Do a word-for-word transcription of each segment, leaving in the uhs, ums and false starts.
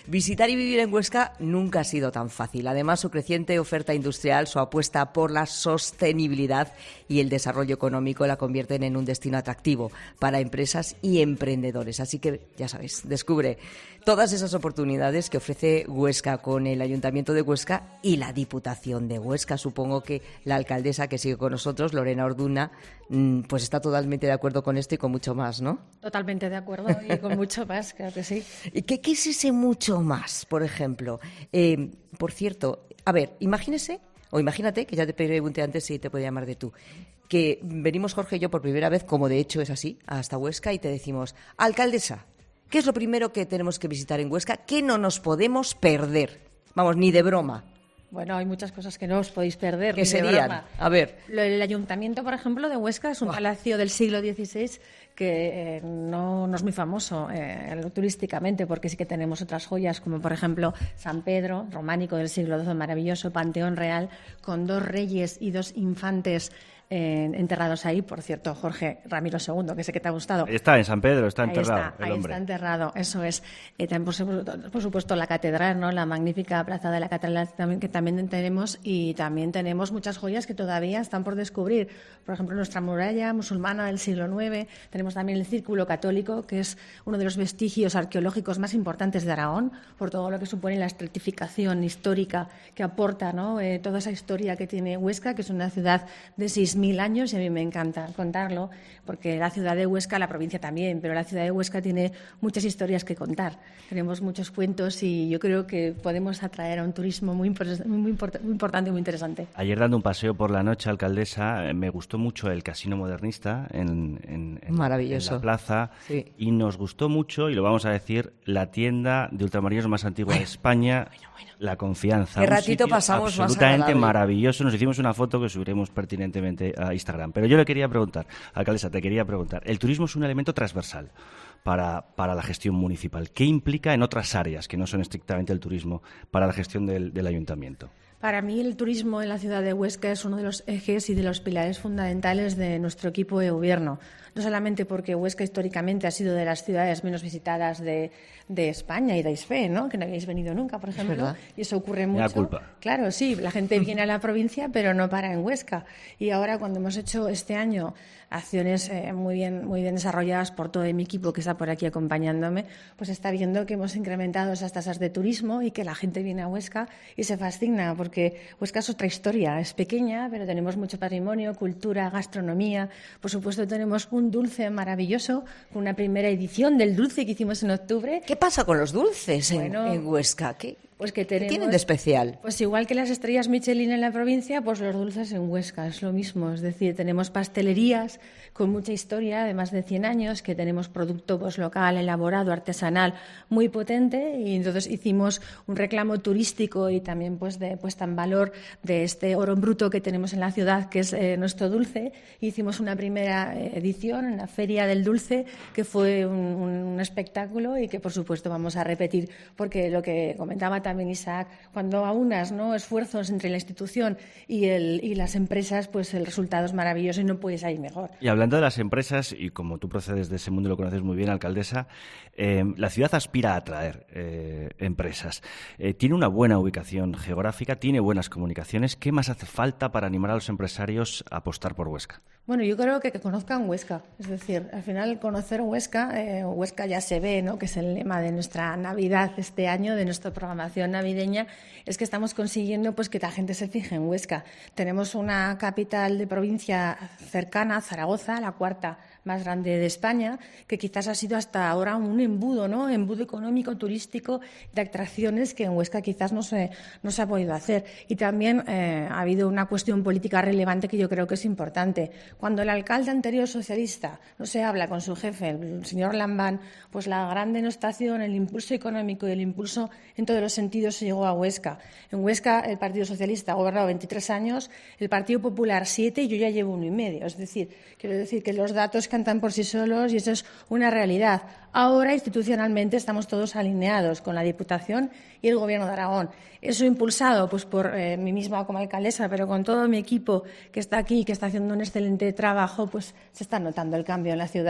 Visitar y vivir en Huesca nunca ha sido tan fácil. Además, su creciente oferta industrial, su apuesta por la sostenibilidad y el desarrollo económico la convierten en un destino atractivo para empresas y emprendedores. Así que, ya sabes, descubre todas esas oportunidades que ofrece Huesca con el Ayuntamiento de Huesca y la Diputación de Huesca. Supongo que la alcaldesa que sigue con nosotros, Lorena Orduna, pues está totalmente de acuerdo con esto y con mucho más, ¿no? Totalmente de acuerdo y con mucho más, claro que sí. ¿Y qué, qué es ese mucho más, por ejemplo? Eh, por cierto, a ver, imagínese, o imagínate, que ya te pregunté antes si te podía llamar de tú, que venimos Jorge y yo por primera vez, como de hecho es así, hasta Huesca y te decimos, alcaldesa, ¿qué es lo primero que tenemos que visitar en Huesca? ¿Qué no nos podemos perder? Vamos, ni de broma. Bueno, hay muchas cosas que no os podéis perder. ¿Qué serían? A ver. El Ayuntamiento, por ejemplo, de Huesca es un oh. palacio del siglo dieciséis que eh, no, no es muy famoso eh, turísticamente, porque sí que tenemos otras joyas, como por ejemplo San Pedro, románico del siglo doce, maravilloso, Panteón Real, con dos reyes y dos infantes Eh, enterrados ahí, por cierto, Jorge Ramiro segundo, que sé que te ha gustado. Está en San Pedro, está enterrado. Ahí está, el ahí hombre. está enterrado, eso es. Eh, también, por, supuesto, por supuesto, la catedral, ¿no? La magnífica plaza de la catedral también, que también tenemos, y también tenemos muchas joyas que todavía están por descubrir. Por ejemplo, nuestra muralla musulmana del siglo nueve, tenemos también el Círculo Católico, que es uno de los vestigios arqueológicos más importantes de Aragón, por todo lo que supone la estratificación histórica que aporta, ¿no? Eh, toda esa historia que tiene Huesca, que es una ciudad de seis mil años, y a mí me encanta contarlo, porque la ciudad de Huesca, la provincia también, pero la ciudad de Huesca tiene muchas historias que contar. Tenemos muchos cuentos y yo creo que podemos atraer a un turismo muy, muy, import- muy importante y muy interesante. Ayer, dando un paseo por la noche, alcaldesa, me gustó mucho el Casino Modernista en, en, en, Maravilloso. en la plaza, sí. Y nos gustó mucho, y lo vamos a decir, la tienda de ultramarinos más antigua bueno, de España, bueno, bueno. La Confianza. Qué ratito pasamos más absolutamente maravilloso. Nos hicimos una foto que subiremos pertinentemente a Instagram. Pero yo le quería preguntar, alcaldesa, te quería preguntar, el turismo es un elemento transversal para, para la gestión municipal. ¿Qué implica en otras áreas que no son estrictamente el turismo para la gestión del, del ayuntamiento? Para mí el turismo en la ciudad de Huesca es uno de los ejes y de los pilares fundamentales de nuestro equipo de gobierno. No solamente porque Huesca históricamente ha sido de las ciudades menos visitadas de, de España, y dais fe, ¿no? Que no habéis venido nunca, por ejemplo, y eso ocurre mucho. Me da culpa. Claro, sí, la gente viene a la provincia, pero no para en Huesca. Y ahora, cuando hemos hecho este año acciones eh, muy bien, muy bien desarrolladas por todo mi equipo que está por aquí acompañándome, pues está viendo que hemos incrementado esas tasas de turismo y que la gente viene a Huesca y se fascina, porque Huesca es otra historia, es pequeña, pero tenemos mucho patrimonio, cultura, gastronomía. Por supuesto, tenemos un dulce maravilloso, con una primera edición del dulce que hicimos en octubre. ¿Qué pasa con los dulces bueno, en, en Huesca? ¿Qué? Pues que tenemos, ¿Qué tienen de especial? Pues igual que las estrellas Michelin en la provincia, pues los dulces en Huesca, es lo mismo. Es decir, tenemos pastelerías con mucha historia, de más de cien años, que tenemos producto pues, local, elaborado, artesanal, muy potente, y entonces hicimos un reclamo turístico y también pues de puesta en valor de este oro bruto que tenemos en la ciudad, que es eh, nuestro dulce. Hicimos una primera edición en la Feria del Dulce, que fue un, un espectáculo y que, por supuesto, vamos a repetir, porque lo que comentaba también también Isaac, cuando aunas, ¿no?, esfuerzos entre la institución y, el, y las empresas, pues el resultado es maravilloso y no puede salir mejor. Y hablando de las empresas, y como tú procedes de ese mundo y lo conoces muy bien, alcaldesa, eh, la ciudad aspira a atraer eh, empresas. Eh, tiene una buena ubicación geográfica, tiene buenas comunicaciones. ¿Qué más hace falta para animar a los empresarios a apostar por Huesca? Bueno, yo creo que, que conozcan Huesca. Es decir, al final conocer Huesca, eh, Huesca ya se ve, ¿no?, que es el lema de nuestra Navidad este año, de nuestra programación navideña, es que estamos consiguiendo pues que la gente se fije en Huesca. Tenemos una capital de provincia cercana, Zaragoza, la cuarta más grande de España, que quizás ha sido hasta ahora un embudo, ¿no?, embudo económico, turístico, de atracciones que en Huesca quizás no se, no se ha podido hacer. Y también eh, ha habido una cuestión política relevante que yo creo que es importante. Cuando el alcalde anterior socialista no se habla con su jefe, el señor Lambán, pues la gran denostación, el impulso económico y el impulso en todos los sentidos se llegó a Huesca. En Huesca el Partido Socialista ha gobernado veintitrés años, el Partido Popular siete y yo ya llevo uno y medio. Es decir, quiero decir que los datos cantan por sí solos y eso es una realidad. Ahora, institucionalmente, estamos todos alineados con la Diputación y el Gobierno de Aragón. Eso impulsado pues por eh, mí misma como alcaldesa, pero con todo mi equipo que está aquí y que está haciendo un excelente trabajo, pues se está notando el cambio en la ciudad.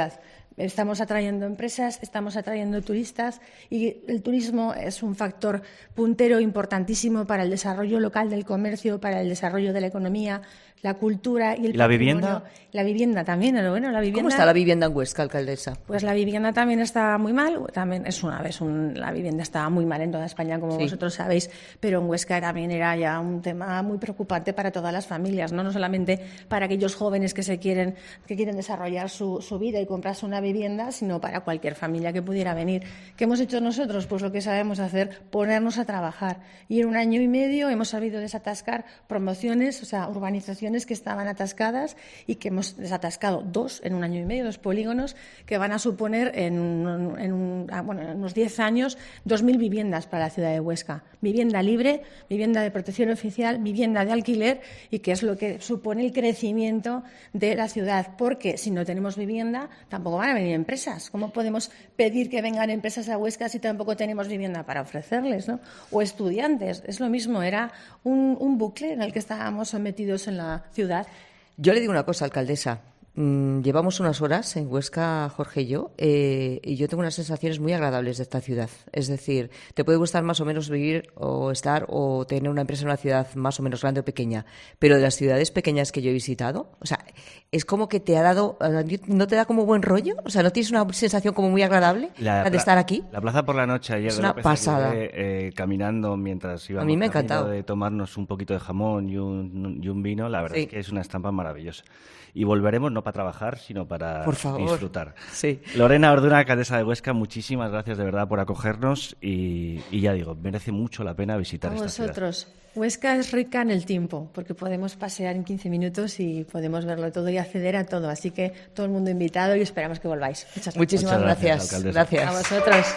Estamos atrayendo empresas, estamos atrayendo turistas y el turismo es un factor puntero importantísimo para el desarrollo local del comercio, para el desarrollo de la economía, la cultura y el ¿Y la patrimonio. vivienda? La vivienda también, bueno, la vivienda. ¿Cómo está la vivienda en Huesca, alcaldesa? Pues la vivienda también está muy mal, también es una vez un, la vivienda está muy mal en toda España, como Sí. vosotros sabéis, pero en Huesca también era ya un tema muy preocupante para todas las familias, no, no solamente para aquellos jóvenes que se quieren, que quieren desarrollar su, su vida y comprarse una vivienda, sino para cualquier familia que pudiera venir. ¿Qué hemos hecho nosotros? Pues lo que sabemos hacer, ponernos a trabajar. Y en un año y medio hemos sabido desatascar promociones, o sea, urbanizaciones que estaban atascadas y que hemos desatascado dos en un año y medio, dos polígonos que van a suponer en, un, en, un, bueno, en unos diez años dos mil viviendas para la ciudad de Huesca. Vivienda libre, vivienda de protección oficial, vivienda de alquiler y que es lo que supone el crecimiento de la ciudad. Porque si no tenemos vivienda, tampoco van a venir empresas. ¿Cómo podemos pedir que vengan empresas a Huesca si tampoco tenemos vivienda para ofrecerles, ¿no? O estudiantes. Es lo mismo, era un, un bucle en el que estábamos sometidos en la ciudad. Yo le digo una cosa, alcaldesa. Mm, llevamos unas horas en Huesca, Jorge y yo, eh, y yo tengo unas sensaciones muy agradables de esta ciudad. Es decir, te puede gustar más o menos vivir o estar o tener una empresa en una ciudad más o menos grande o pequeña, pero de las ciudades pequeñas que yo he visitado, o sea, es como que te ha dado, ¿no te da como buen rollo? O sea, ¿no tienes una sensación como muy agradable La de pla- estar aquí? La plaza por la noche ayer Es de una López pasada. Aguirre, eh, caminando mientras íbamos A mí me ha camino encantado. de tomarnos un poquito de jamón y un, y un vino, la verdad Sí. es que es una estampa maravillosa. Y volveremos no para trabajar, sino para Por favor. disfrutar. Sí. Lorena Orduna, alcaldesa de Huesca, muchísimas gracias de verdad por acogernos y, y ya digo, merece mucho la pena visitar A esta ciudad. vosotros. Huesca es rica en el tiempo, porque podemos pasear en quince minutos y podemos verlo todo y acceder a todo. Así que todo el mundo invitado y esperamos que volváis. Muchas gracias. Muchísimas Muchas gracias, gracias. alcaldesa. Gracias. A vosotros.